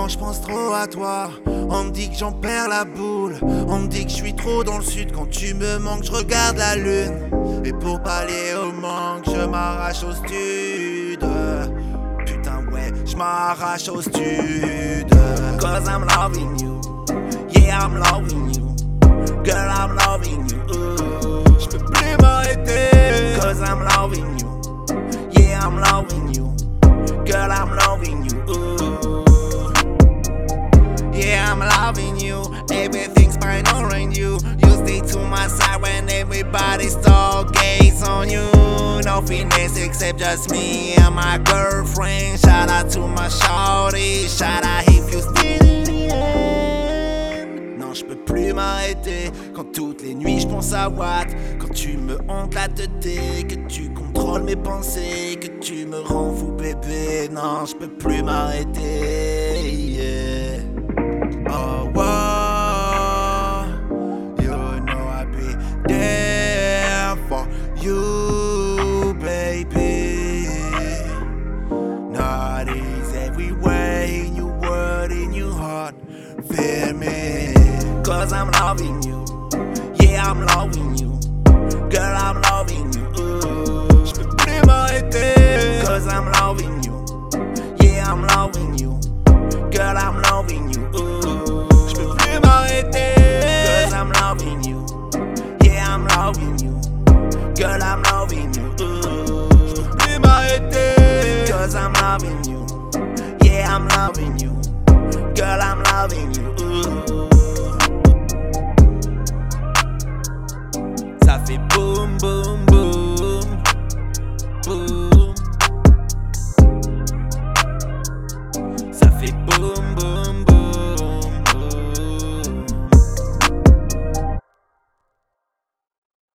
quand je pense trop à toi. On me dit que j'en perds la boule. On me dit que je suis trop dans le sud. Quand tu me manques, je regarde la lune. Et pour pallier au manque, je m'arrache au stud. Putain ouais, je m'arrache au stud. Cause I'm loving you. Yeah, I'm loving you. Girl, I'm loving you. Je peux plus m'arrêter. Cause I'm loving you. Yeah, I'm loving you. Girl, I'm loving you. Yeah, I'm loving you. Everything's fine around you. You stay to my side when everybody stargaze on you. No finesse except just me and my girlfriend. Shout out to my shawty. Shout out if you still in the end. Non, je peux plus m'arrêter. Quand toutes les nuits je pense à Watt. Quand tu me hantes la tête, que tu contrôles mes pensées, que tu me rends fou bébé. Non, je peux plus m'arrêter. Yeah. Oh, whoa. You know I'll be there for you, baby. Not easy everywhere in your word, in your heart. Feel me. Cause I'm loving you. Yeah, I'm loving you. Girl, I'm loving you. Je peux plus m'arrêter. Cause I'm loving you. Yeah, I'm loving you. Girl, I'm loving you. Je peux plus m'arrêter. Cause I'm loving you. Yeah, I'm loving you. Girl, I'm loving you. Je peux plus m'arrêter. Cause I'm loving you. Yeah, I'm loving you. Girl, I'm loving you. Ça fait boum boum.